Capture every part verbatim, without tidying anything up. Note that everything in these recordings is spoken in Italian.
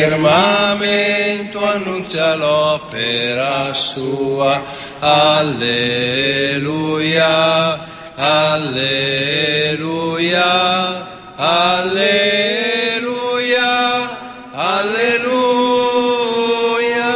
firmamento annunzia l'opera sua. Alleluia, alleluia, alleluia, alleluia.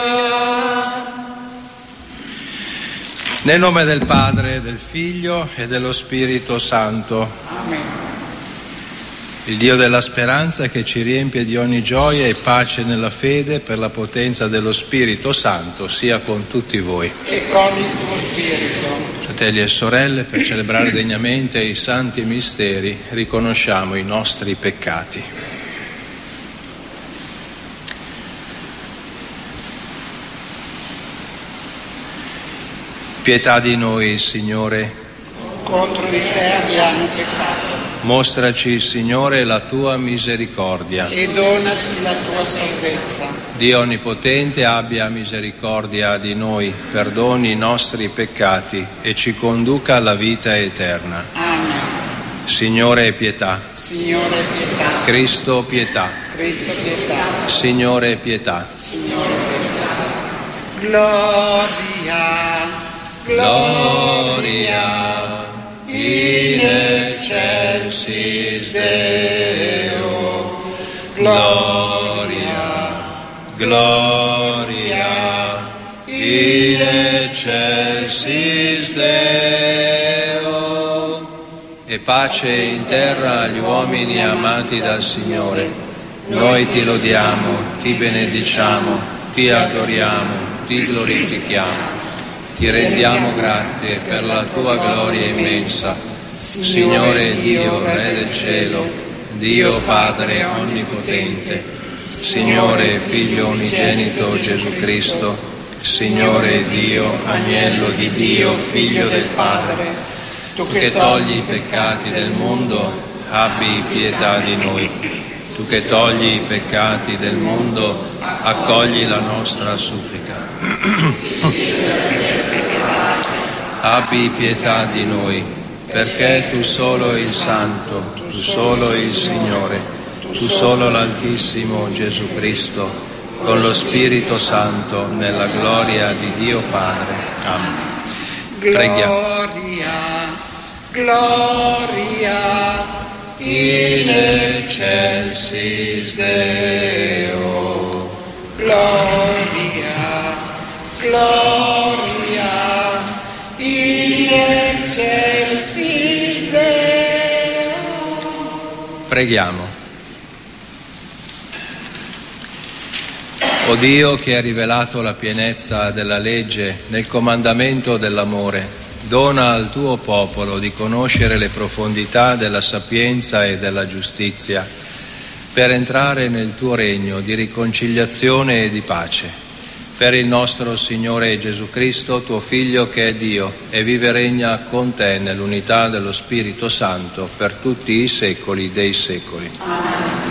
Nel nome del Padre, del Figlio e dello Spirito Santo. Amen. Il Dio della speranza, che ci riempie di ogni gioia e pace nella fede per la potenza dello Spirito Santo, sia con tutti voi. E con il tuo spirito. Fratelli e sorelle, per celebrare degnamente i santi misteri, riconosciamo i nostri peccati. Pietà di noi, Signore. Contro di te abbiamo peccato. Mostraci, Signore, la tua misericordia. E donaci la tua salvezza. Dio Onnipotente abbia misericordia di noi, perdoni i nostri peccati e ci conduca alla vita eterna. Amen. Signore, pietà. Signore, pietà. Cristo, pietà. Cristo, pietà. Signore, pietà. Signore, pietà. Gloria, gloria, in excelsis Deo. Gloria, Gloria, in excelsis Deo. E pace in terra agli uomini amati dal Signore. Noi ti lodiamo, ti benediciamo, ti adoriamo, ti glorifichiamo. Ti rendiamo grazie per la tua gloria immensa. Signore Dio, Re del cielo, Dio Padre onnipotente, Signore Figlio unigenito Gesù Cristo, Signore Dio, Agnello di Dio, Figlio del Padre, tu che togli i peccati del mondo, abbi pietà di noi. Tu che togli i peccati del mondo, accogli la nostra supplica. Abbi pietà di noi, perché tu solo il Santo, tu solo il Signore, tu solo l'Altissimo Gesù Cristo, con lo Spirito Santo, nella gloria di Dio Padre. Amen. Gloria, gloria, in excelsis Deo. Gloria, gloria, in excelsis Deo. Preghiamo. O Dio, che hai rivelato la pienezza della legge nel comandamento dell'amore, dona al tuo popolo di conoscere le profondità della sapienza e della giustizia, per entrare nel tuo regno di riconciliazione e di pace. Per il nostro Signore Gesù Cristo, tuo Figlio, che è Dio e vive e regna con te nell'unità dello Spirito Santo per tutti i secoli dei secoli. Amen.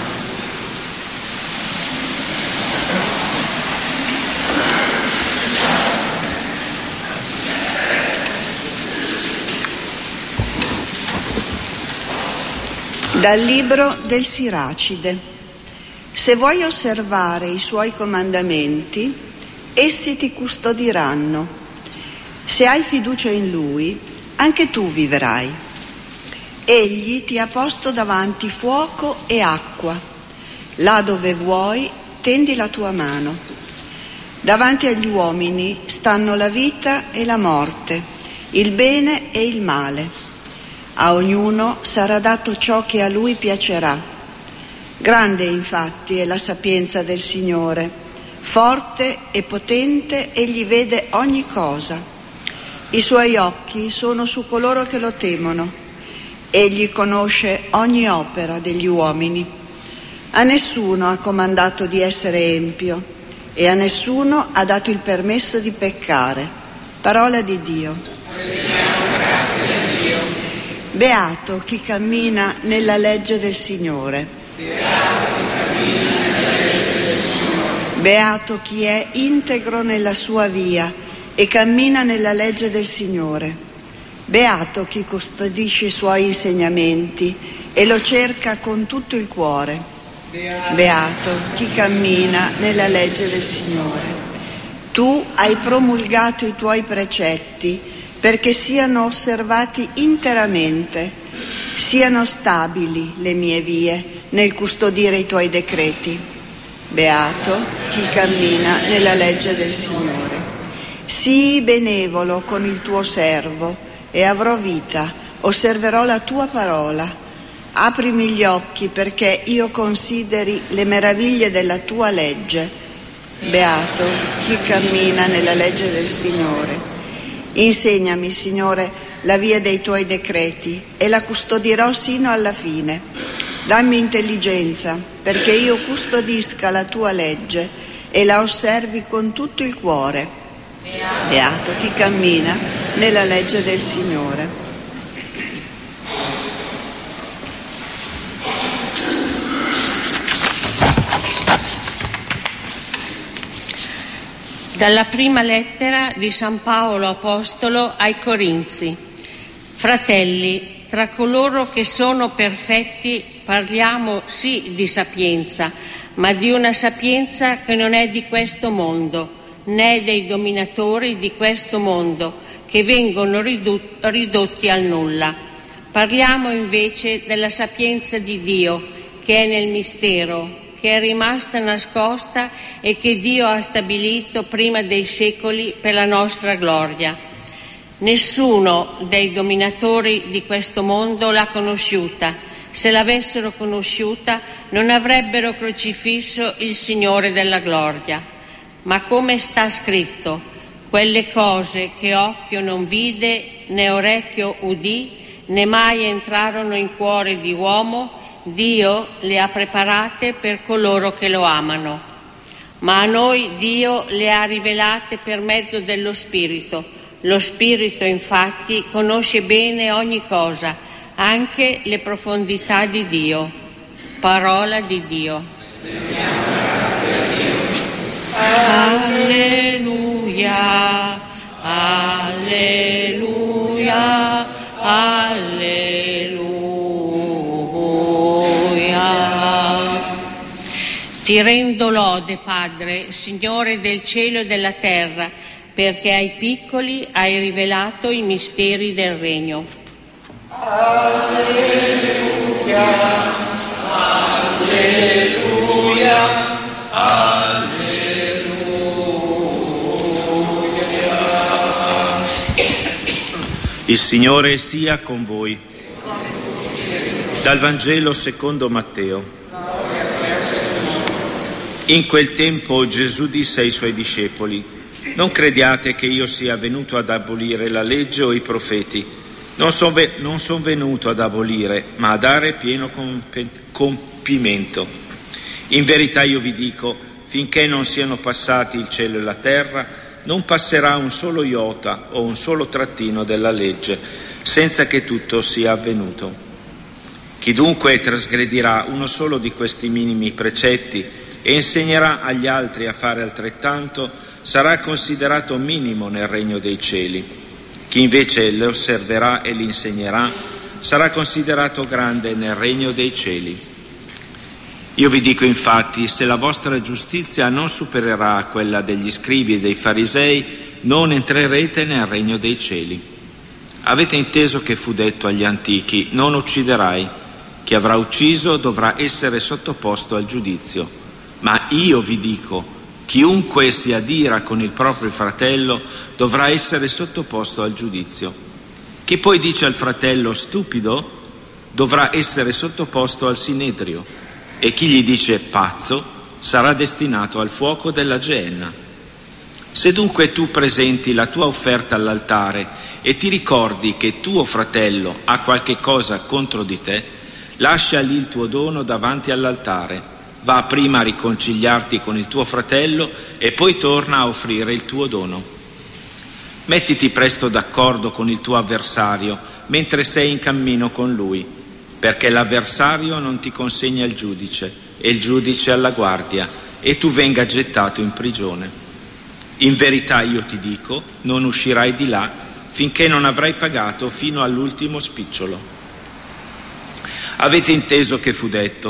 Dal libro del Siracide. Se vuoi osservare i suoi comandamenti, essi ti custodiranno. Se hai fiducia in lui, anche tu vivrai. Egli ti ha posto davanti fuoco e acqua. Là dove vuoi, tendi la tua mano. Davanti agli uomini stanno la vita e la morte, il bene e il male. A ognuno sarà dato ciò che a lui piacerà. Grande infatti è la sapienza del Signore, forte e potente egli vede ogni cosa. I suoi occhi sono su coloro che lo temono. Egli conosce ogni opera degli uomini. A nessuno ha comandato di essere empio e a nessuno ha dato il permesso di peccare. Parola di Dio. Beato chi cammina nella legge del Signore. Beato chi è integro nella sua via e cammina nella legge del Signore. Beato chi custodisce i suoi insegnamenti e lo cerca con tutto il cuore. Beato chi cammina nella legge del Signore. Tu hai promulgato i tuoi precetti perché siano osservati interamente, siano stabili le mie vie nel custodire i tuoi decreti. Beato chi cammina nella legge del Signore. Sii benevolo con il tuo servo e avrò vita, osserverò la tua parola. Aprimi gli occhi perché io consideri le meraviglie della tua legge. Beato chi cammina nella legge del Signore. Insegnami, Signore, la via dei tuoi decreti e la custodirò sino alla fine. Dammi intelligenza perché io custodisca la tua legge e la osservi con tutto il cuore. Beato chi cammina nella legge del Signore. Dalla prima lettera di San Paolo Apostolo ai Corinzi. Fratelli, tra coloro che sono perfetti parliamo sì di sapienza, ma di una sapienza che non è di questo mondo, né dei dominatori di questo mondo, che vengono ridotti al nulla. Parliamo invece della sapienza di Dio, che è nel mistero, che è rimasta nascosta e che Dio ha stabilito prima dei secoli per la nostra gloria. Nessuno dei dominatori di questo mondo l'ha conosciuta. Se l'avessero conosciuta non avrebbero crocifisso il Signore della gloria. Ma come sta scritto, quelle cose che occhio non vide, né orecchio udì, né mai entrarono in cuore di uomo, Dio le ha preparate per coloro che lo amano. Ma a noi Dio le ha rivelate per mezzo dello Spirito. Lo Spirito, infatti, conosce bene ogni cosa, anche le profondità di Dio. Parola di Dio. Alleluia, alleluia, alleluia. Ti rendo lode, Padre, Signore del cielo e della terra, perché ai piccoli hai rivelato i misteri del regno. Alleluia, alleluia, alleluia. Il Signore sia con voi. Dal Vangelo secondo Matteo. In quel tempo Gesù disse ai suoi discepoli: non crediate che io sia venuto ad abolire la legge o i profeti. Non sono ve- non son venuto ad abolire, ma a dare pieno comp- compimento. In verità io vi dico, finché non siano passati il cielo e la terra, non passerà un solo iota o un solo trattino della legge, senza che tutto sia avvenuto. Chi dunque trasgredirà uno solo di questi minimi precetti e insegnerà agli altri a fare altrettanto, sarà considerato minimo nel regno dei cieli. Chi invece le osserverà e li insegnerà sarà considerato grande nel regno dei cieli. Io vi dico infatti, se la vostra giustizia non supererà quella degli scribi e dei farisei, non entrerete nel regno dei cieli. Avete inteso che fu detto agli antichi: non ucciderai. Chi avrà ucciso dovrà essere sottoposto al giudizio. Ma io vi dico, chiunque si adira con il proprio fratello dovrà essere sottoposto al giudizio. Chi poi dice al fratello stupido dovrà essere sottoposto al sinedrio, e chi gli dice pazzo sarà destinato al fuoco della Geenna. Se dunque tu presenti la tua offerta all'altare e ti ricordi che tuo fratello ha qualche cosa contro di te, lascia lì il tuo dono davanti all'altare. Va prima a riconciliarti con il tuo fratello e poi torna a offrire il tuo dono. Mettiti presto d'accordo con il tuo avversario mentre sei in cammino con lui, perché l'avversario non ti consegna il giudice e il giudice alla guardia, e tu venga gettato in prigione. In verità io ti dico, non uscirai di là finché non avrai pagato fino all'ultimo spicciolo. Avete inteso che fu detto: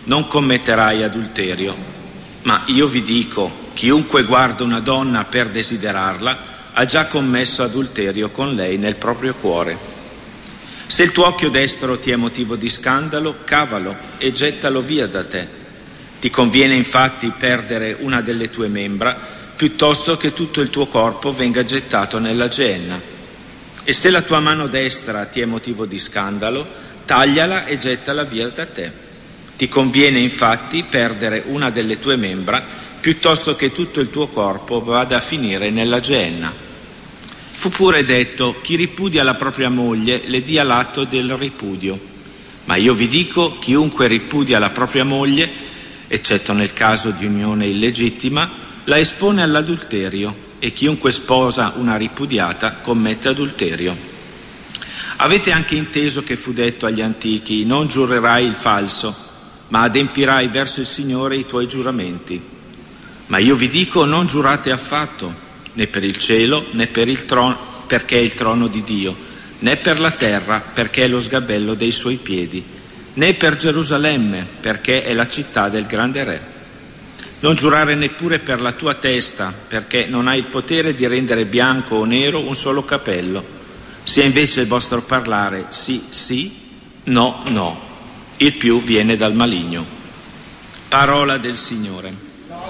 non commetterai adulterio. Ma io vi dico, chiunque guarda una donna per desiderarla ha già commesso adulterio con lei nel proprio cuore. Se il tuo occhio destro ti è motivo di scandalo, cavalo e gettalo via da te. Ti conviene infatti perdere una delle tue membra piuttosto che tutto il tuo corpo venga gettato nella Geenna. E se la tua mano destra ti è motivo di scandalo, tagliala e gettala via da te. Ti conviene infatti perdere una delle tue membra piuttosto che tutto il tuo corpo vada a finire nella Geenna. Fu pure detto: chi ripudia la propria moglie le dia l'atto del ripudio. Ma io vi dico, chiunque ripudia la propria moglie, eccetto nel caso di unione illegittima, la espone all'adulterio, e chiunque sposa una ripudiata commette adulterio. Avete anche inteso che fu detto agli antichi: non giurerai il falso, ma adempirai verso il Signore i tuoi giuramenti. Ma io vi dico, non giurate affatto, né per il cielo, né per il trono, perché è il trono di Dio, né per la terra, perché è lo sgabello dei suoi piedi, né per Gerusalemme, perché è la città del grande Re. Non giurare neppure per la tua testa, perché non hai il potere di rendere bianco o nero un solo capello. Sia invece il vostro parlare sì, sì, no, no. Il più viene dal maligno. Parola del Signore.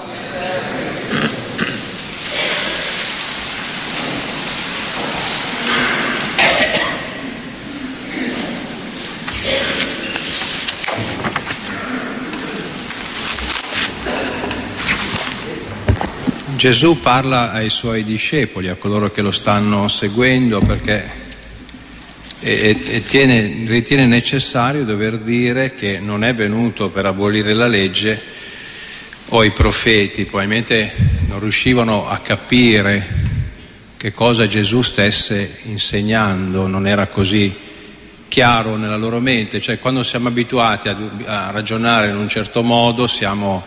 Gesù parla ai suoi discepoli, a coloro che lo stanno seguendo, perché e, e tiene, ritiene necessario dover dire che non è venuto per abolire la legge o i profeti. Probabilmente non riuscivano a capire che cosa Gesù stesse insegnando, non era così chiaro nella loro mente. Cioè, quando siamo abituati a, a ragionare in un certo modo, siamo,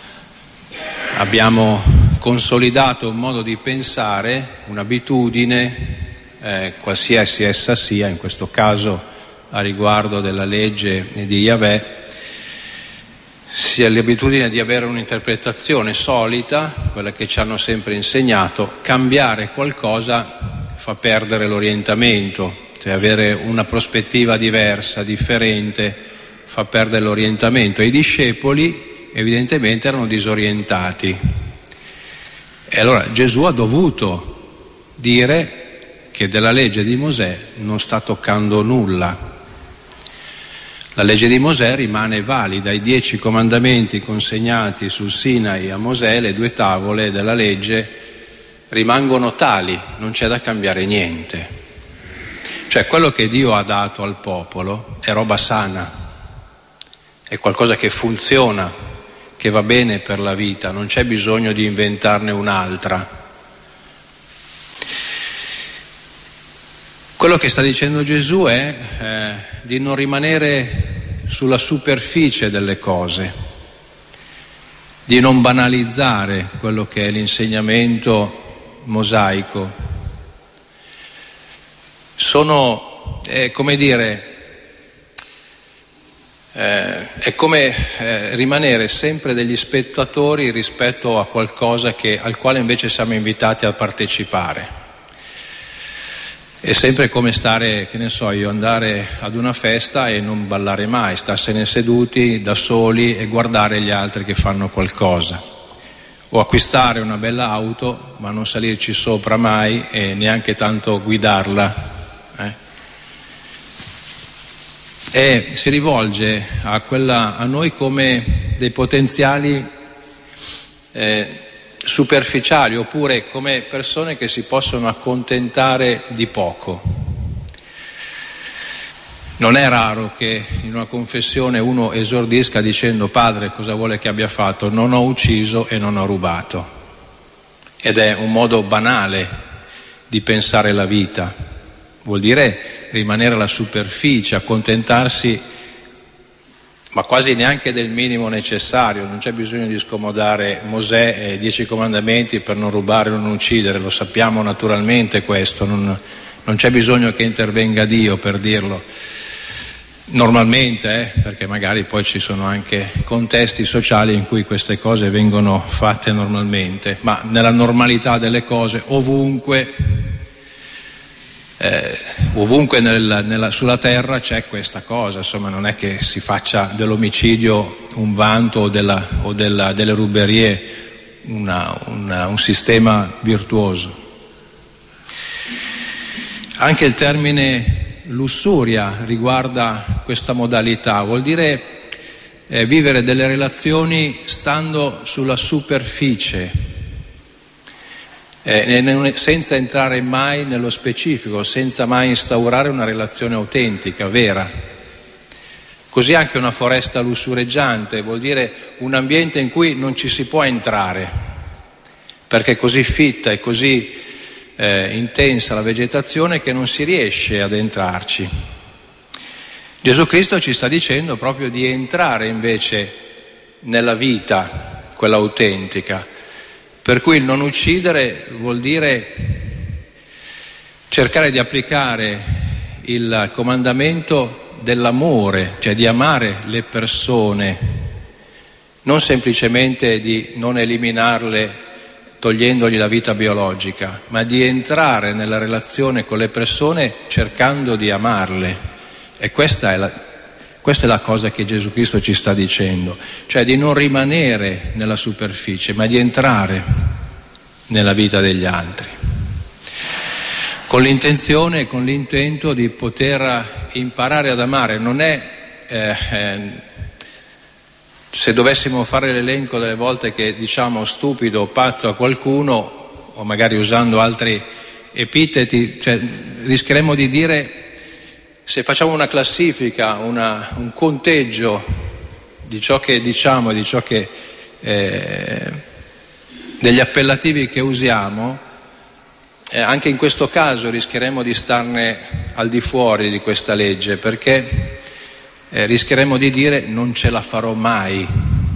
abbiamo consolidato un modo di pensare, un'abitudine, eh, qualsiasi essa sia, in questo caso a riguardo della legge di Yahweh, sia l'abitudine di avere un'interpretazione solita, quella che ci hanno sempre insegnato. Cambiare qualcosa fa perdere l'orientamento, cioè avere una prospettiva diversa, differente, fa perdere l'orientamento. I discepoli evidentemente erano disorientati. E allora Gesù ha dovuto dire che della legge di Mosè non sta toccando nulla. La legge di Mosè rimane valida, i dieci comandamenti consegnati sul Sinai a Mosè, le due tavole della legge, rimangono tali, non c'è da cambiare niente. Cioè, quello che Dio ha dato al popolo è roba sana, è qualcosa che funziona, che va bene per la vita, non c'è bisogno di inventarne un'altra. Quello che sta dicendo Gesù è eh, di non rimanere sulla superficie delle cose, di non banalizzare quello che è l'insegnamento mosaico. Sono, eh, come dire, Eh, è come eh, rimanere sempre degli spettatori rispetto a qualcosa che, al quale invece siamo invitati a partecipare. È sempre come stare, che ne so io, andare ad una festa e non ballare mai, starsene seduti da soli e guardare gli altri che fanno qualcosa, o acquistare una bella auto ma non salirci sopra mai e neanche tanto guidarla. eh. E si rivolge a, quella, a noi come dei potenziali eh, superficiali, oppure come persone che si possono accontentare di poco. Non è raro che in una confessione uno esordisca dicendo: Padre, cosa vuole che abbia fatto? Non ho ucciso e non ho rubato. Ed è un modo banale di pensare la vita. Vuol dire rimanere alla superficie, accontentarsi, ma quasi neanche del minimo necessario. Non c'è bisogno di scomodare Mosè e i dieci comandamenti per non rubare o non uccidere, lo sappiamo naturalmente questo, non, non c'è bisogno che intervenga Dio per dirlo. Normalmente, eh, perché magari poi ci sono anche contesti sociali in cui queste cose vengono fatte normalmente, ma nella normalità delle cose ovunque, eh, ovunque nel, nella, sulla terra c'è questa cosa, insomma non è che si faccia dell'omicidio un vanto o, della, o della, delle ruberie una, una, un sistema virtuoso. Anche il termine lussuria riguarda questa modalità, vuol dire eh, vivere delle relazioni stando sulla superficie, eh, senza entrare mai nello specifico, senza mai instaurare una relazione autentica, vera. Così anche una foresta lussureggiante vuol dire un ambiente in cui non ci si può entrare, perché è così fitta e così Eh, intensa la vegetazione che non si riesce ad entrarci. Gesù Cristo ci sta dicendo proprio di entrare invece nella vita, quella autentica, per cui il non uccidere vuol dire cercare di applicare il comandamento dell'amore, cioè di amare le persone, non semplicemente di non eliminarle togliendogli la vita biologica, ma di entrare nella relazione con le persone cercando di amarle. E questa è la, questa è la cosa che Gesù Cristo ci sta dicendo, cioè di non rimanere nella superficie, ma di entrare nella vita degli altri, con l'intenzione e con l'intento di poter imparare ad amare. Non è eh, eh, se dovessimo fare l'elenco delle volte che diciamo stupido o pazzo a qualcuno, o magari usando altri epiteti, cioè, rischieremmo di dire, se facciamo una classifica, una, un conteggio di ciò che diciamo e di ciò che eh, degli appellativi che usiamo, eh, anche in questo caso rischieremo di starne al di fuori di questa legge, perché Eh, rischieremo di dire non ce la farò mai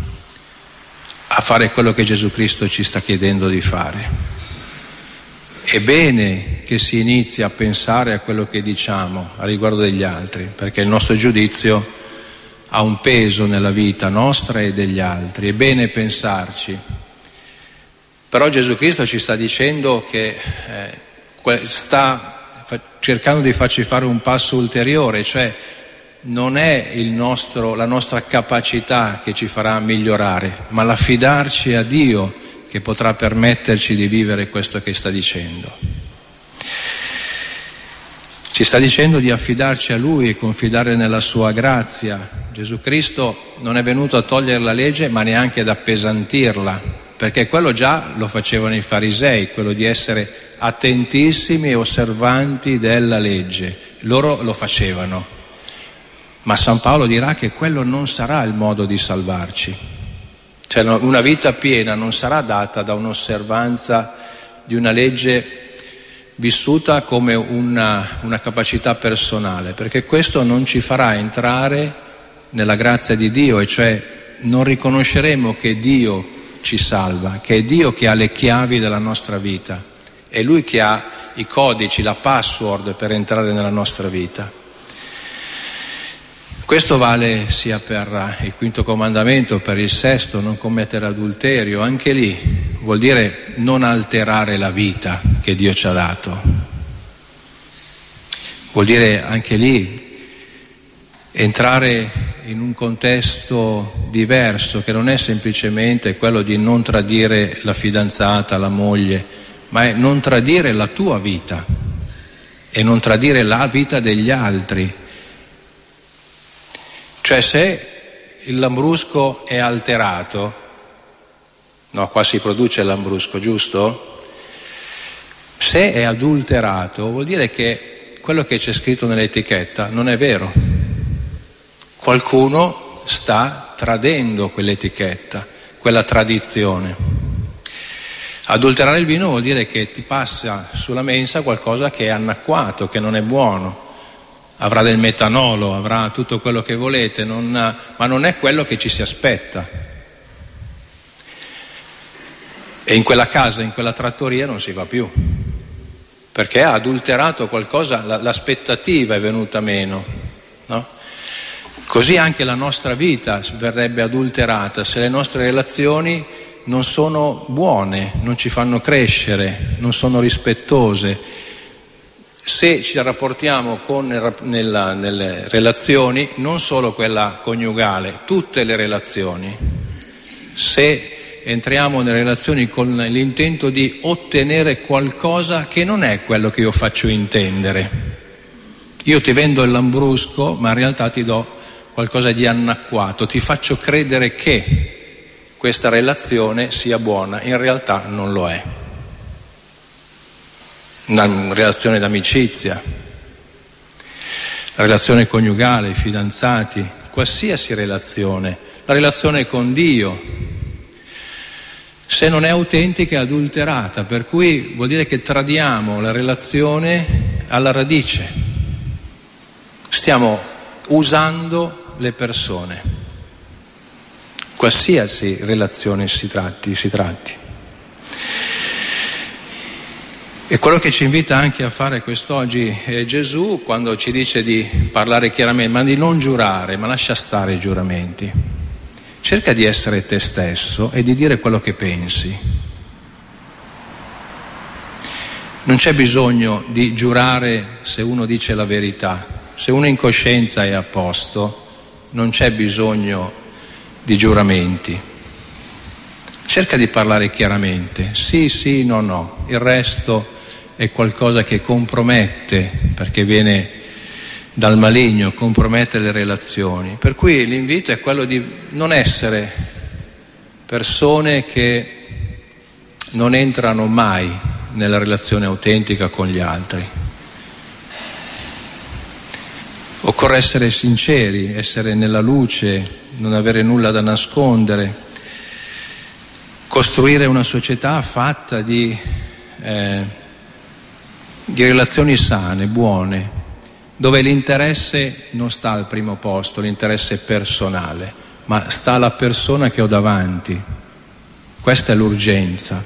a fare quello che Gesù Cristo ci sta chiedendo di fare. È bene che si inizi a pensare a quello che diciamo a riguardo degli altri, perché il nostro giudizio ha un peso nella vita nostra e degli altri, è bene pensarci. Però Gesù Cristo ci sta dicendo che eh, sta fa- cercando di farci fare un passo ulteriore, cioè non è il nostro, la nostra capacità che ci farà migliorare, ma l'affidarci a Dio che potrà permetterci di vivere questo che sta dicendo. Ci sta dicendo di affidarci a Lui e confidare nella Sua grazia. Gesù Cristo non è venuto a togliere la legge, ma neanche ad appesantirla, perché quello già lo facevano i farisei, quello di essere attentissimi e osservanti della legge. Loro lo facevano. Ma San Paolo dirà che quello non sarà il modo di salvarci. Cioè una vita piena non sarà data da un'osservanza di una legge vissuta come una, una capacità personale, perché questo non ci farà entrare nella grazia di Dio, e cioè non riconosceremo che Dio ci salva, che è Dio che ha le chiavi della nostra vita, è Lui che ha i codici, la password per entrare nella nostra vita. Questo vale sia per il quinto comandamento, per il sesto, non commettere adulterio. Anche lì vuol dire non alterare la vita che Dio ci ha dato. Vuol dire anche lì entrare in un contesto diverso, che non è semplicemente quello di non tradire la fidanzata, la moglie, ma è non tradire la tua vita e non tradire la vita degli altri. Cioè se il lambrusco è alterato, no, qua si produce il lambrusco, giusto? Se è adulterato vuol dire che quello che c'è scritto nell'etichetta non è vero. Qualcuno sta tradendo quell'etichetta, quella tradizione. Adulterare il vino vuol dire che ti passa sulla mensa qualcosa che è annacquato, che non è buono. Avrà del metanolo, avrà tutto quello che volete, non, ma non è quello che ci si aspetta. E in quella casa, in quella trattoria non si va più, perché ha adulterato qualcosa, l'aspettativa è venuta meno, no? Così anche la nostra vita verrebbe adulterata se le nostre relazioni non sono buone, non ci fanno crescere, non sono rispettose. Se ci rapportiamo con, nella, nelle relazioni, non solo quella coniugale, tutte le relazioni, se entriamo nelle relazioni con l'intento di ottenere qualcosa che non è quello che io faccio intendere. Io ti vendo il lambrusco, ma in realtà ti do qualcosa di anacquato, ti faccio credere che questa relazione sia buona, in realtà non lo è. Una relazione d'amicizia, la relazione coniugale, i fidanzati, qualsiasi relazione, la relazione con Dio, se non è autentica è adulterata, per cui vuol dire che tradiamo la relazione alla radice, stiamo usando le persone, qualsiasi relazione si tratti, si tratti. E quello che ci invita anche a fare quest'oggi è Gesù, quando ci dice di parlare chiaramente, ma di non giurare, ma lascia stare i giuramenti. Cerca di essere te stesso e di dire quello che pensi. Non c'è bisogno di giurare se uno dice la verità. Se uno in coscienza è a posto, non c'è bisogno di giuramenti. Cerca di parlare chiaramente. Sì, sì, no, no. Il resto è qualcosa che compromette, perché viene dal maligno, compromette le relazioni. Per cui l'invito è quello di non essere persone che non entrano mai nella relazione autentica con gli altri. Occorre essere sinceri, essere nella luce, non avere nulla da nascondere, costruire una società fatta di eh, di relazioni sane, buone, dove l'interesse non sta al primo posto, l'interesse personale, ma sta la persona che ho davanti. Questa è l'urgenza.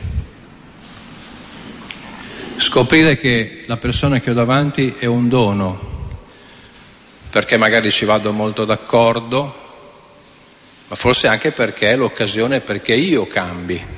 Scoprire che la persona che ho davanti è un dono, perché magari ci vado molto d'accordo, ma forse anche perché è l'occasione perché io cambi.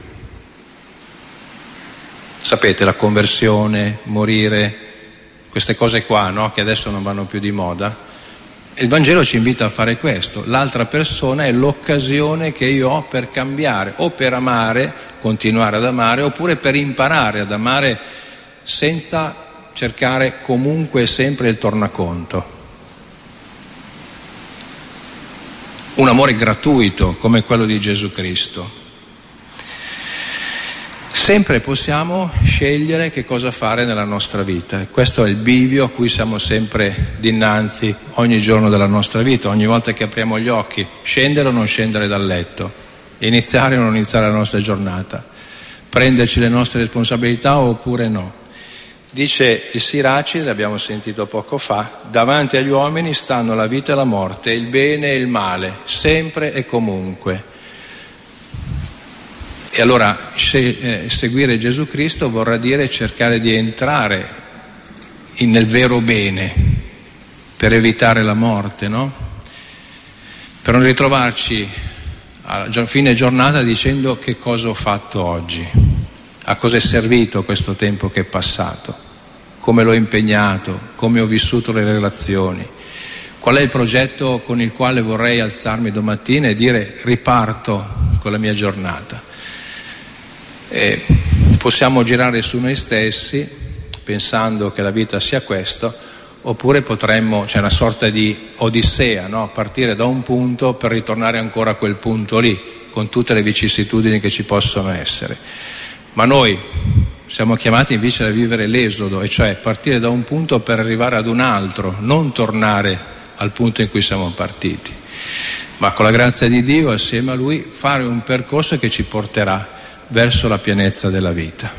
Sapete, la conversione, morire, queste cose qua, no? Che adesso non vanno più di moda. Il Vangelo ci invita a fare questo. L'altra persona è l'occasione che io ho per cambiare, o per amare, continuare ad amare, oppure per imparare ad amare senza cercare comunque e sempre il tornaconto. Un amore gratuito come quello di Gesù Cristo. Sempre possiamo scegliere che cosa fare nella nostra vita. Questo è il bivio a cui siamo sempre dinanzi ogni giorno della nostra vita, ogni volta che apriamo gli occhi, scendere o non scendere dal letto, iniziare o non iniziare la nostra giornata, prenderci le nostre responsabilità oppure no. Dice il Siracide, l'abbiamo sentito poco fa, davanti agli uomini stanno la vita e la morte, il bene e il male, sempre e comunque. E allora seguire Gesù Cristo vorrà dire cercare di entrare nel vero bene per evitare la morte, no? Per non ritrovarci a fine giornata dicendo che cosa ho fatto oggi, a cosa è servito questo tempo che è passato, come l'ho impegnato, come ho vissuto le relazioni, qual è il progetto con il quale vorrei alzarmi domattina e dire riparto con la mia giornata. E possiamo girare su noi stessi pensando che la vita sia questo, oppure potremmo, c'è una sorta di odissea, no? Partire da un punto per ritornare ancora a quel punto lì, con tutte le vicissitudini che ci possono essere. Ma noi siamo chiamati invece a vivere l'esodo, e cioè partire da un punto per arrivare ad un altro, non tornare al punto in cui siamo partiti, ma con la grazia di Dio, assieme a Lui, fare un percorso che ci porterà verso la pienezza della vita.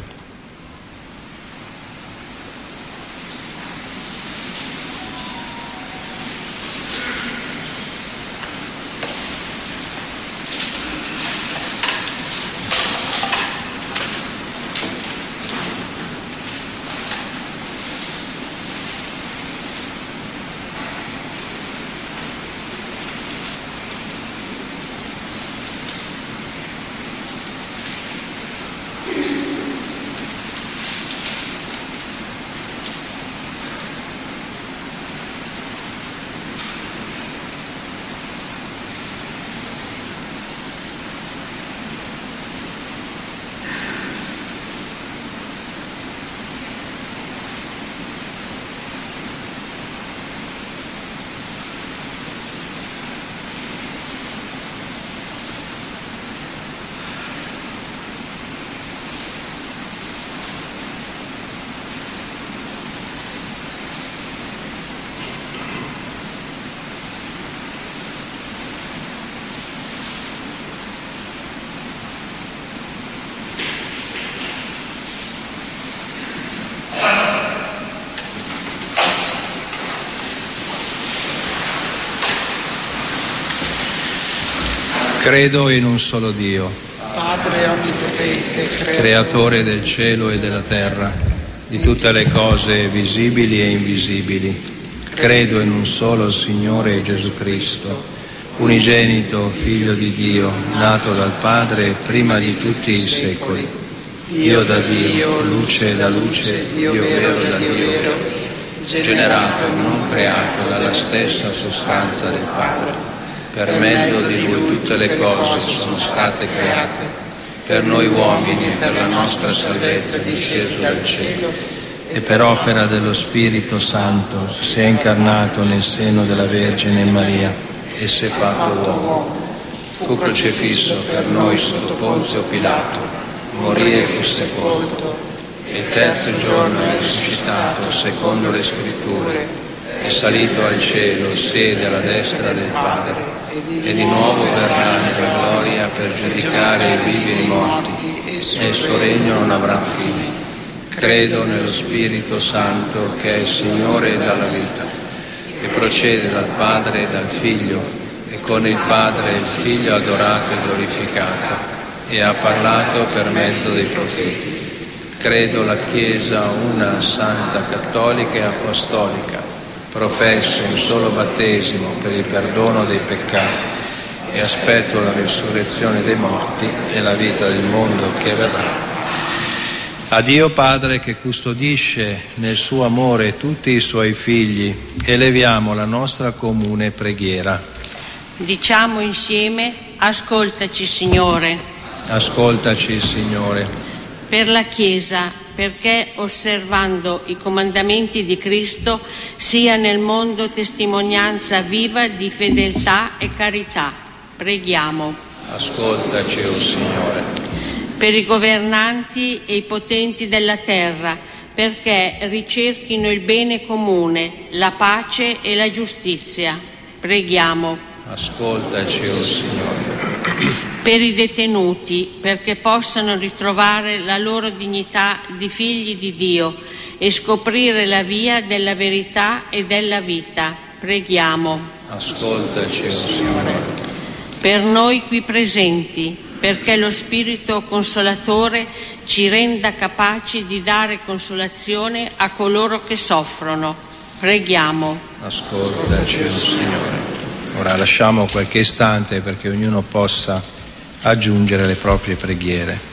Credo in un solo Dio, Padre onnipotente, creatore del cielo e della terra, di tutte le cose visibili e invisibili. Credo in un solo Signore Gesù Cristo, unigenito Figlio di Dio, nato dal Padre prima di tutti i secoli. Dio da Dio, luce da luce, Dio vero da Dio vero, generato, non creato, dalla stessa sostanza del Padre. Per mezzo di Lui tutte le cose sono state create, per noi uomini e per la nostra salvezza disceso dal cielo, e per opera dello Spirito Santo si è incarnato nel seno della Vergine Maria e si è fatto uomo. Fu crocifisso per noi sotto Ponzio Pilato, morì e fu sepolto, e il terzo giorno è risuscitato secondo le Scritture, è salito al cielo, siede alla destra del Padre, e di nuovo verrà nella gloria per giudicare i vivi e i morti, e il suo regno non avrà fine. Credo nello Spirito Santo, che è il Signore dalla vita, che procede dal Padre e dal Figlio, e con il Padre e il Figlio adorato e glorificato, e ha parlato per mezzo dei profeti. Credo la Chiesa una, santa, cattolica e apostolica. Professo un solo battesimo per il perdono dei peccati e aspetto la risurrezione dei morti e la vita del mondo che verrà. A Dio Padre, che custodisce nel suo amore tutti i suoi figli, eleviamo la nostra comune preghiera. Diciamo insieme: ascoltaci, Signore. Ascoltaci, Signore. Per la Chiesa, perché osservando i comandamenti di Cristo sia nel mondo testimonianza viva di fedeltà e carità. Preghiamo. Ascoltaci, o Signore. Per i governanti e i potenti della terra, perché ricerchino il bene comune, la pace e la giustizia. Preghiamo. Ascoltaci, o Signore. Per i detenuti, perché possano ritrovare la loro dignità di figli di Dio e scoprire la via della verità e della vita. Preghiamo. Ascoltaci, o Signore. Per noi qui presenti, perché lo Spirito Consolatore ci renda capaci di dare consolazione a coloro che soffrono. Preghiamo. Ascoltaci, o Signore. Ora lasciamo qualche istante perché ognuno possa aggiungere le proprie preghiere.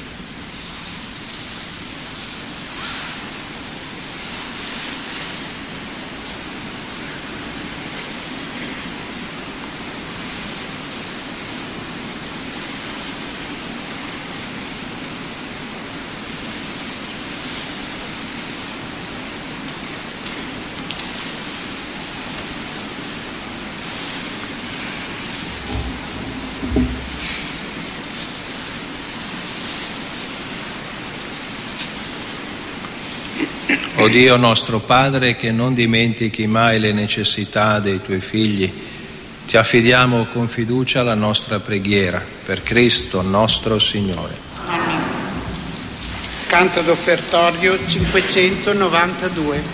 O Dio nostro Padre, che non dimentichi mai le necessità dei tuoi figli, ti affidiamo con fiducia la nostra preghiera, per Cristo nostro Signore. Amen. Canto d'offertorio cinquecentonovantadue.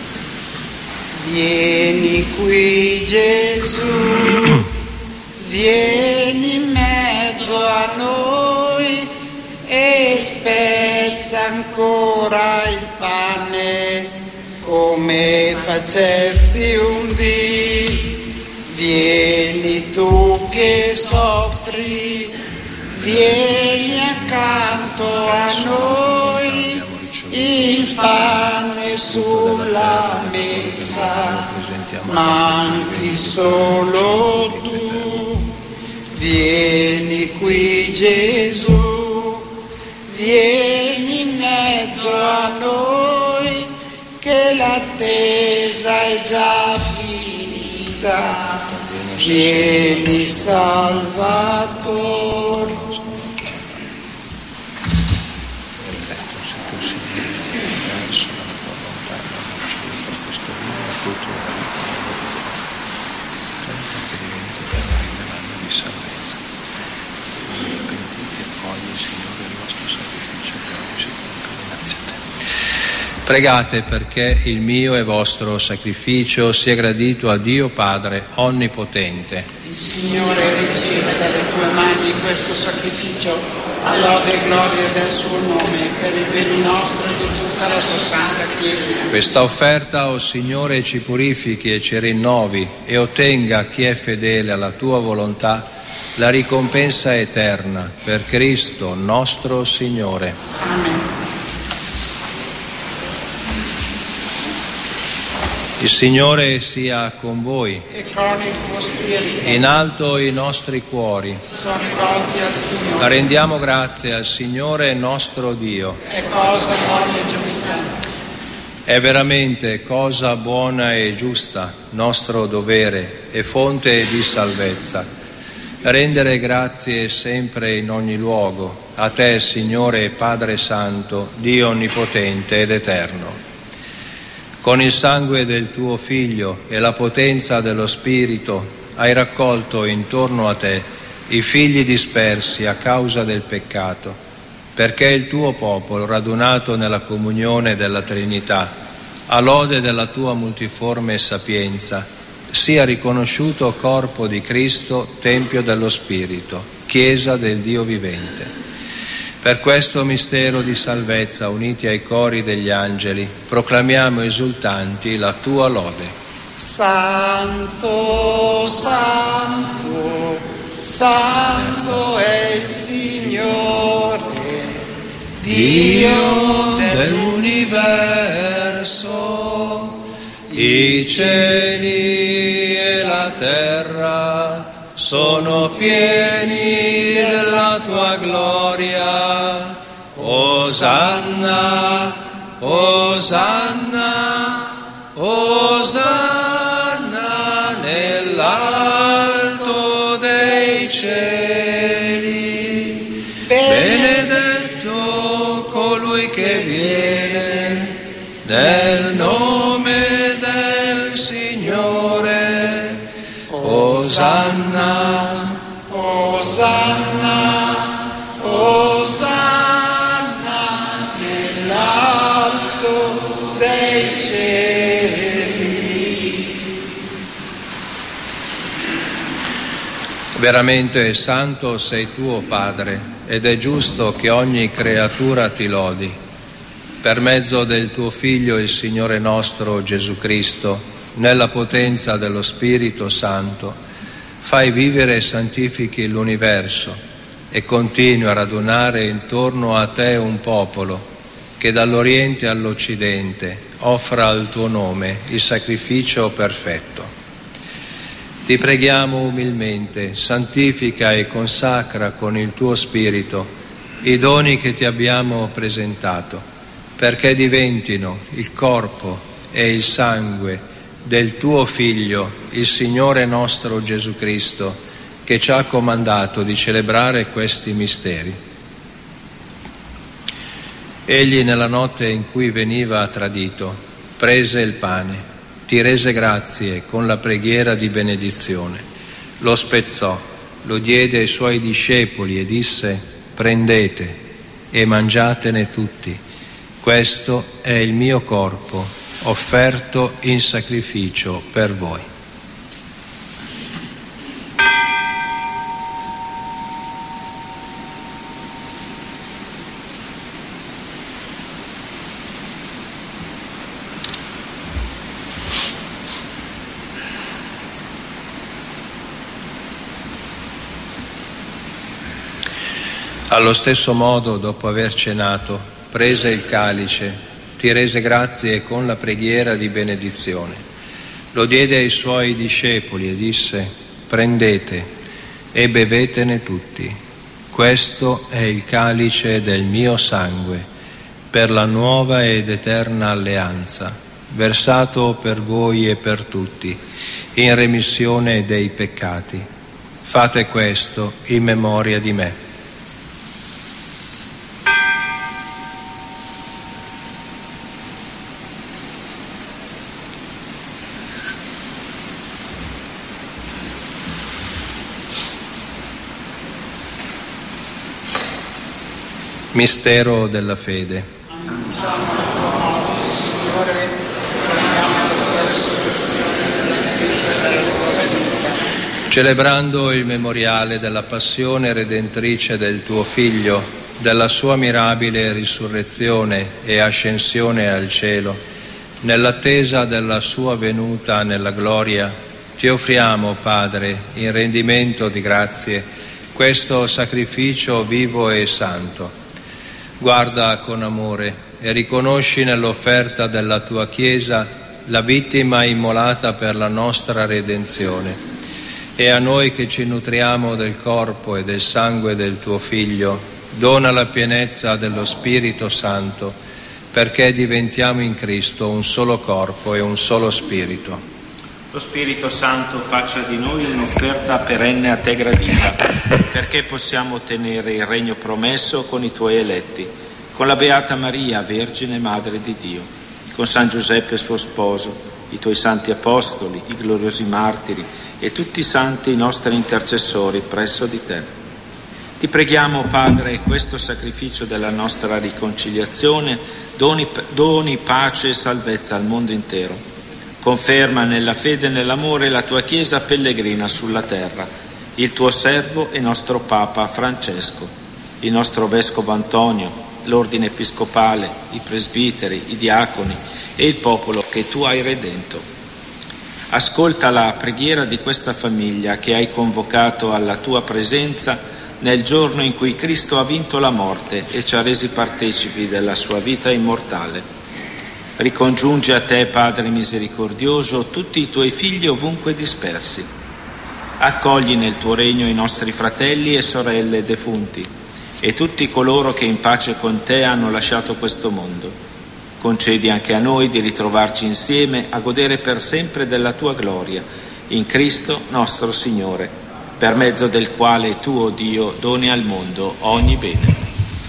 Vieni qui, Gesù, vieni in mezzo a noi e spezza ancora il pane come facesti un dì. Vieni tu che soffri, vieni accanto a noi, il pane sulla messa manchi solo tu. Vieni qui, Gesù, vieni in mezzo a noi, che l'attesa è già finita. Vieni, Salvatore. Pregate perché il mio e vostro sacrificio sia gradito a Dio Padre Onnipotente. Il Signore riceve dalle tue mani questo sacrificio a lode e gloria del suo nome, per il bene nostro e di tutta la sua santa Chiesa. Questa offerta, o Signore, ci purifichi e ci rinnovi e ottenga a chi è fedele alla tua volontà la ricompensa eterna per Cristo nostro Signore. Amen. Il Signore sia con voi. E con il tuo spirito. In alto i nostri cuori. Sono rivolti al Signore. Rendiamo grazie al Signore nostro Dio. È cosa buona e giusta. È veramente cosa buona e giusta, nostro dovere e fonte di salvezza. Rendere grazie sempre in ogni luogo a te, Signore Padre Santo, Dio Onnipotente ed Eterno. Con il sangue del tuo Figlio e la potenza dello Spirito hai raccolto intorno a te i figli dispersi a causa del peccato, perché il tuo popolo, radunato nella comunione della Trinità, a lode della tua multiforme sapienza, sia riconosciuto corpo di Cristo, Tempio dello Spirito, Chiesa del Dio vivente. Per questo mistero di salvezza, uniti ai cori degli angeli, proclamiamo esultanti la tua lode. Santo, santo, santo è il Signore, Dio dell'universo. I cieli e la terra sono pieni della tua gloria. Osanna, Osanna, Osanna nell'alto dei cieli. Benedetto colui che viene nel nome del Signore. Osanna, Osanna, Osanna nell'alto dei cieli. veramente santo sei tuo Padre, ed è giusto che ogni creatura ti lodi. Per mezzo del tuo Figlio, il Signore nostro Gesù Cristo, nella potenza dello Spirito Santo, fai vivere e santifichi l'universo e continui a radunare intorno a te un popolo che dall'Oriente all'Occidente offra al tuo nome il sacrificio perfetto. Ti preghiamo umilmente, santifica e consacra con il tuo Spirito i doni che ti abbiamo presentato, perché diventino il corpo e il sangue del tuo Figlio, il Signore nostro Gesù Cristo, che ci ha comandato di celebrare questi misteri. Egli, nella notte in cui veniva tradito, prese il pane, ti rese grazie con la preghiera di benedizione, lo spezzò, lo diede ai suoi discepoli e disse: prendete e mangiatene tutti, questo è il mio corpo offerto in sacrificio per voi. Allo stesso modo, dopo aver cenato, prese il calice, ti rese grazie con la preghiera di benedizione. Lo diede ai suoi discepoli e disse: prendete e bevetene tutti. Questo è il calice del mio sangue, per la nuova ed eterna alleanza, versato per voi e per tutti, in remissione dei peccati. Fate questo in memoria di me. Mistero della fede. Annunciamo la tua morte, Signore, cerchiamo la tua risurrezione nella chiesa della tua venuta. Celebrando il memoriale della passione redentrice del tuo Figlio, della sua mirabile risurrezione e ascensione al cielo, nell'attesa della sua venuta nella gloria, ti offriamo, Padre, in rendimento di grazie, questo sacrificio vivo e santo. Guarda con amore e riconosci nell'offerta della tua Chiesa la vittima immolata per la nostra redenzione. E a noi che ci nutriamo del corpo e del sangue del tuo Figlio, dona la pienezza dello Spirito Santo, perché diventiamo in Cristo un solo corpo e un solo spirito. Lo Spirito Santo faccia di noi un'offerta perenne a te gradita, perché possiamo ottenere il regno promesso con i tuoi eletti, con la Beata Maria, Vergine Madre di Dio, con San Giuseppe suo sposo, i tuoi santi apostoli, i gloriosi martiri e tutti i santi nostri intercessori presso di te. Ti preghiamo, Padre, questo sacrificio della nostra riconciliazione doni, doni pace e salvezza al mondo intero. Conferma nella fede e nell'amore la tua Chiesa pellegrina sulla terra, il tuo servo e nostro Papa Francesco, il nostro Vescovo Antonio, l'ordine episcopale, i presbiteri, i diaconi e il popolo che tu hai redento. Ascolta la preghiera di questa famiglia che hai convocato alla tua presenza nel giorno in cui Cristo ha vinto la morte e ci ha resi partecipi della sua vita immortale. Ricongiungi a te, Padre misericordioso, tutti i tuoi figli ovunque dispersi. Accogli nel tuo regno i nostri fratelli e sorelle defunti e tutti coloro che in pace con te hanno lasciato questo mondo. Concedi anche a noi di ritrovarci insieme a godere per sempre della tua gloria, in Cristo nostro Signore, per mezzo del quale tu, o Dio, doni al mondo ogni bene.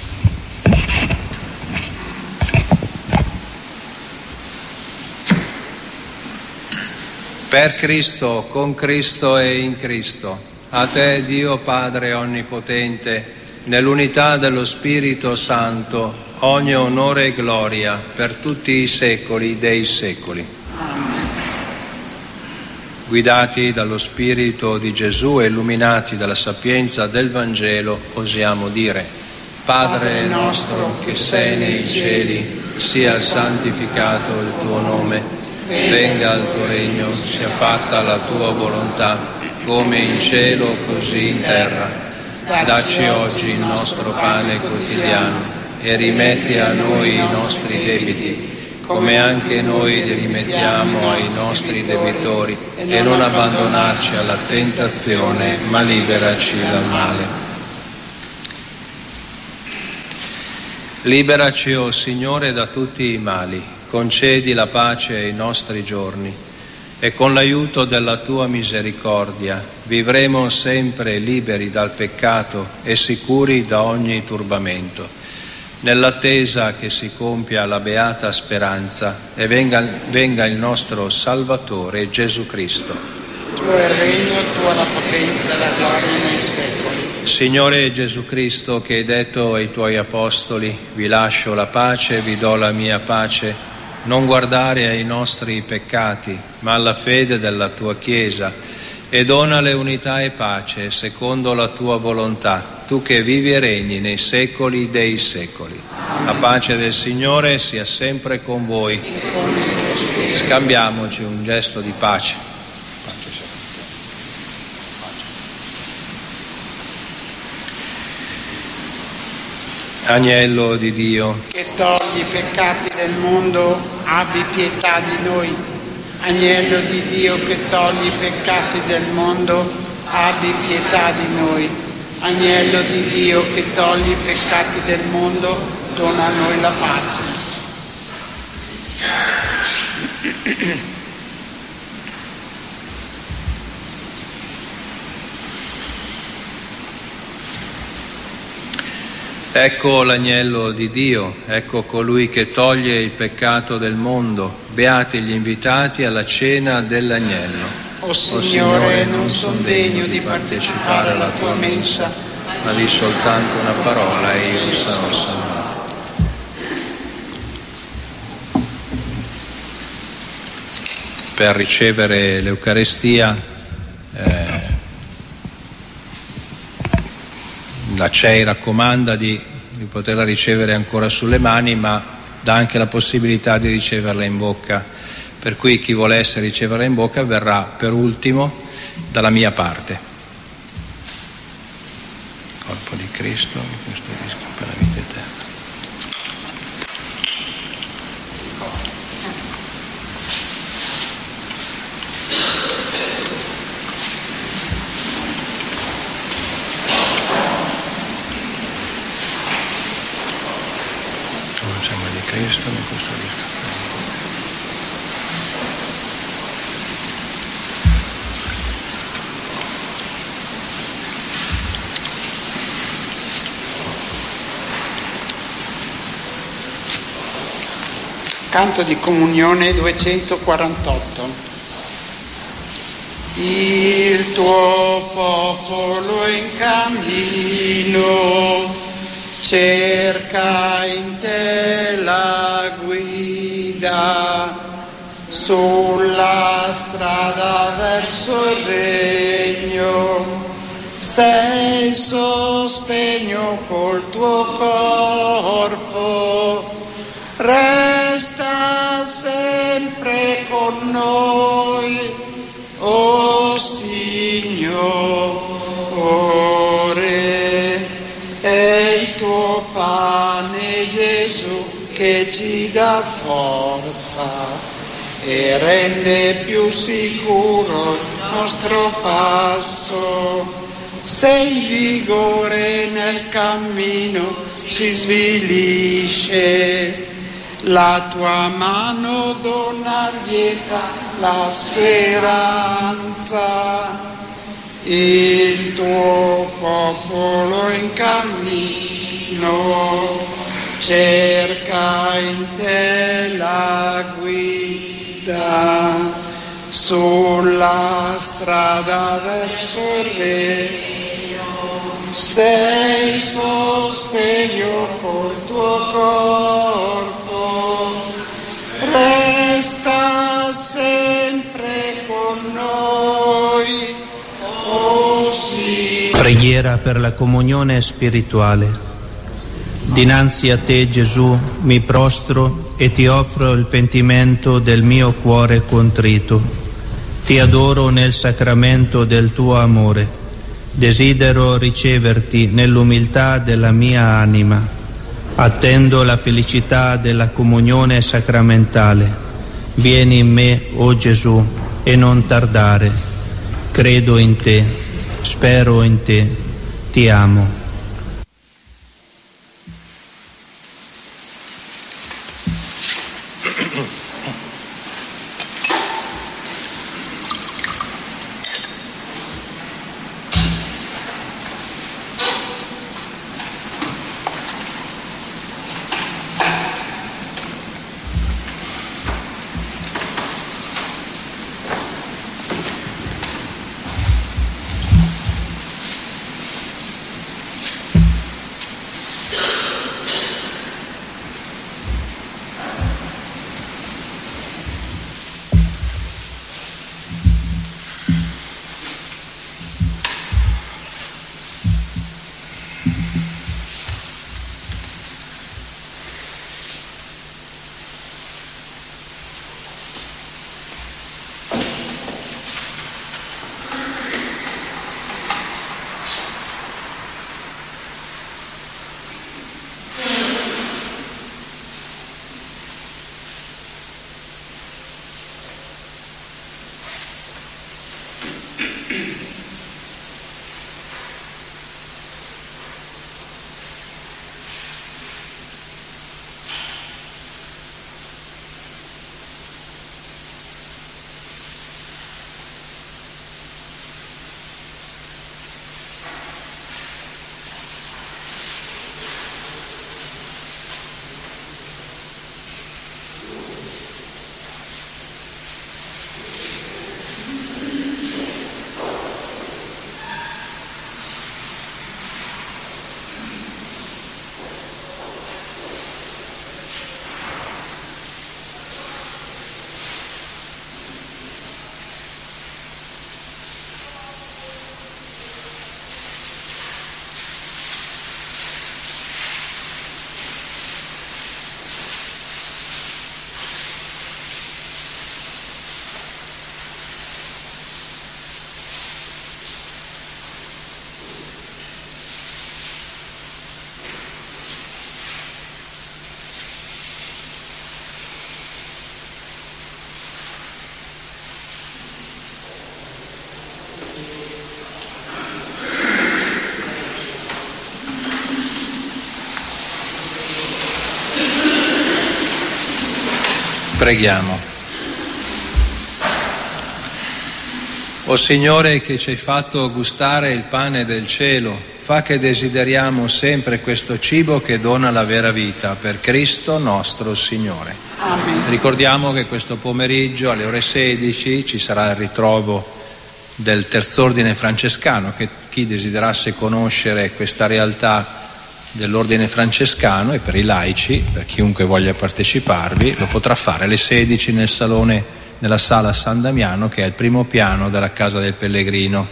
Per Cristo, con Cristo e in Cristo, a te Dio Padre Onnipotente, nell'unità dello Spirito Santo, ogni onore e gloria per tutti i secoli dei secoli. Amen. Guidati dallo Spirito di Gesù e illuminati dalla sapienza del Vangelo, osiamo dire: Padre nostro che sei nei cieli, sia santificato il tuo nome. Venga il tuo regno, sia fatta la tua volontà, come in cielo così in terra. Dacci oggi il nostro pane quotidiano e rimetti a noi i nostri debiti, come anche noi li rimettiamo ai nostri debitori, e non abbandonarci alla tentazione, ma liberaci dal male. Liberaci, o Signore, da tutti i mali. Concedi la pace ai nostri giorni e con l'aiuto della tua misericordia vivremo sempre liberi dal peccato e sicuri da ogni turbamento, nell'attesa che si compia la beata speranza e venga, venga il nostro Salvatore Gesù Cristo. Tuo è il regno, tua la potenza e la gloria nei secoli. Signore Gesù Cristo, che hai detto ai tuoi apostoli: vi lascio la pace, vi do la mia pace, non guardare ai nostri peccati, ma alla fede della tua Chiesa, e donale unità e pace secondo la tua volontà, tu che vivi e regni nei secoli dei secoli. La pace del Signore sia sempre con voi. Scambiamoci un gesto di pace. Agnello di Dio, che togli i peccati del mondo, abbi pietà di noi. Agnello di Dio, che togli i peccati del mondo, abbi pietà di noi. Agnello di Dio, che togli i peccati del mondo, dona a noi la pace. Ecco l'agnello di Dio, ecco colui che toglie il peccato del mondo. Beati gli invitati alla cena dell'agnello. O Signore, non son degno di partecipare alla tua mensa, ma di soltanto una parola e io sarò salvato. per ricevere l'Eucaristia. Eh, la C E I raccomanda di, di poterla ricevere ancora sulle mani, ma dà anche la possibilità di riceverla in bocca, per cui chi volesse riceverla in bocca verrà per ultimo dalla mia parte. Corpo di Cristo, mi custodisco per la vita eterna. Cristo mi custodisca. Canto di comunione duecentoquarantotto. Il tuo popolo in cammino cerca in te la guida sulla strada verso il regno, sei sostegno col tuo corpo, resta sempre con noi, o Signore. È il tuo pane, Gesù, che ci dà forza e rende più sicuro il nostro passo. Sei vigore nel cammino, ci svilisce, la tua mano dona lieta la speranza. Il tuo popolo in cammino cerca in te la guida sulla strada verso il regno, sei sostegno col tuo corpo, resta sempre con noi. Preghiera per la comunione spirituale. Dinanzi a te, Gesù, mi prostro e ti offro il pentimento del mio cuore contrito. Ti adoro nel sacramento del tuo amore. Desidero riceverti nell'umiltà della mia anima. Attendo la felicità della comunione sacramentale. Vieni in me, o Gesù, e non tardare. Credo in te, spero in te, ti amo. Preghiamo. O Signore, che ci hai fatto gustare il pane del cielo, fa che desideriamo sempre questo cibo che dona la vera vita, per Cristo nostro Signore. Amen. Ricordiamo che questo pomeriggio alle ore sedici ci sarà il ritrovo del Terz'Ordine Francescano, che chi desiderasse conoscere questa realtà dell'Ordine Francescano, e per i laici, per chiunque voglia parteciparvi, lo potrà fare alle sedici nel salone, nella sala San Damiano, che è il primo piano della Casa del Pellegrino.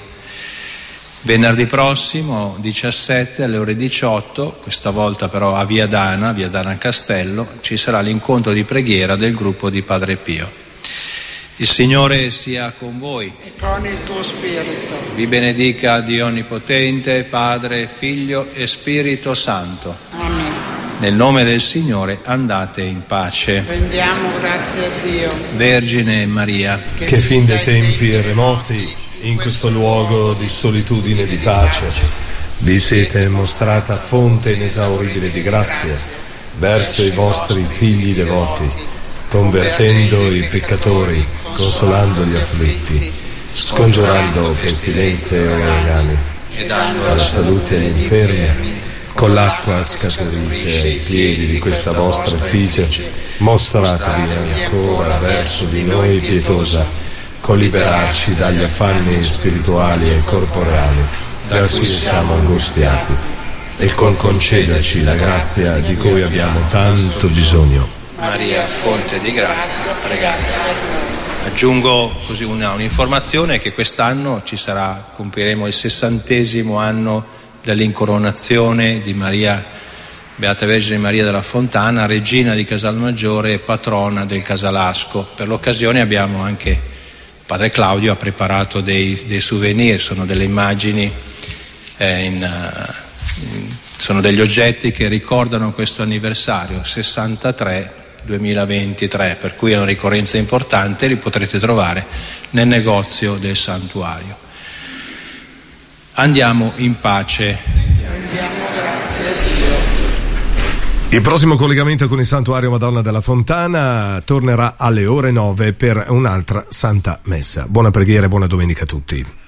Venerdì prossimo diciassette alle ore diciotto, questa volta però a Via Dana, Via Dana Castello, ci sarà l'incontro di preghiera del gruppo di Padre Pio. Il Signore sia con voi. E con il tuo spirito. Vi benedica Dio Onnipotente, Padre, Figlio e Spirito Santo. Amen. Nel nome del Signore andate in pace. Rendiamo grazie a Dio. Vergine Maria, che fin dai tempi remoti, in questo luogo di solitudine e di pace, vi siete mostrata fonte inesauribile di grazia verso i vostri figli devoti, convertendo i peccatori, consolando gli afflitti, scongiurando pestilenze e uragani, e dando la salute agli infermi, con l'acqua scaturite ai piedi di questa vostra effigie, mostratevi ancora verso di noi pietosa, con liberarci dagli affanni spirituali e corporeali da cui siamo angustiati, e con concederci la grazia di cui abbiamo tanto bisogno. Maria, fonte di grazia, pregate. Aggiungo così una, un'informazione, che quest'anno ci sarà, compiremo il sessantesimo anno dell'incoronazione di Maria, Beata Vergine Maria della Fontana, regina di Casalmaggiore e patrona del Casalasco. Per l'occasione abbiamo anche, Padre Claudio ha preparato dei, dei souvenir, sono delle immagini, eh, in, uh, in, sono degli oggetti che ricordano questo anniversario, sessantatré duemilaventitré, per cui è una ricorrenza importante, li potrete trovare nel negozio del santuario. Andiamo in pace. Rendiamo grazie a Dio. Il prossimo collegamento con il Santuario Madonna della Fontana tornerà alle ore nove per un'altra Santa Messa. Buona preghiera e buona domenica a tutti.